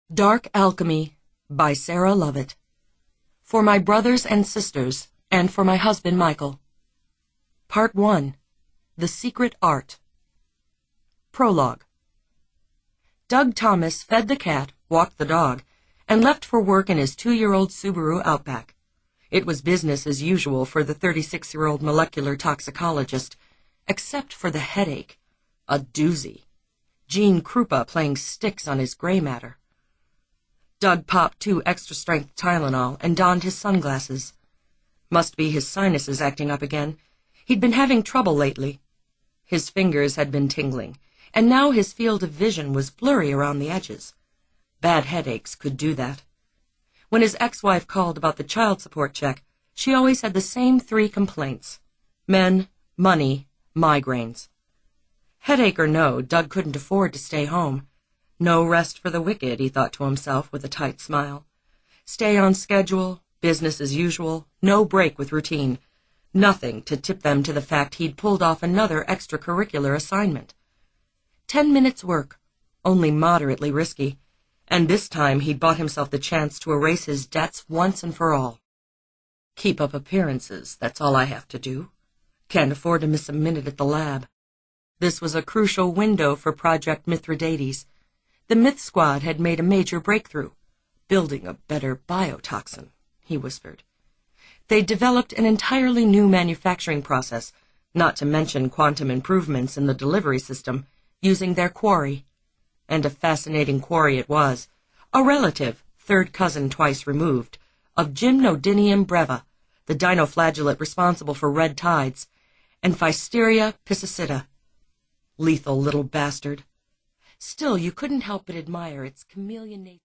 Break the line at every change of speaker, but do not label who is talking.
Dark Alchemy by Sarah Lovett. For my brothers and sisters, and for my husband Michael. Part 1. The Secret Art. Prologue. Doug Thomas fed the cat, walked the dog, and left for work in his 2-year-old Subaru Outback. It was business as usual for the 36-year-old molecular toxicologist, except for the headache. A doozy. Gene Krupa playing sticks on his gray matter. Doug popped 2 extra-strength Tylenol and donned his sunglasses. Must be his sinuses acting up again. He'd been having trouble lately. His fingers had been tingling, and now his field of vision was blurry around the edges. Bad headaches could do that. When his ex-wife called about the child support check, she always had the same 3 complaints: men, money, migraines. Headache or no, Doug couldn't afford to stay home. No rest for the wicked, he thought to himself with a tight smile. Stay on schedule, business as usual, no break with routine. Nothing to tip them to the fact he'd pulled off another extracurricular assignment. 10 minutes work, only moderately risky, and this time he'd bought himself the chance to erase his debts once and for all. Keep up appearances, that's all I have to do. Can't afford to miss a minute at the lab. This was a crucial window for Project Mithridates. The Myth Squad had made a major breakthrough. Building a better biotoxin, he whispered. They'd developed an entirely new manufacturing process, not to mention quantum improvements in the delivery system, using their quarry. And a fascinating quarry it was. A relative, 3rd cousin twice removed, of Gymnodinium breva, the dinoflagellate responsible for red tides, and Pfiesteria piscicida. Lethal little bastard. Still, you couldn't help but admire its chameleon nature.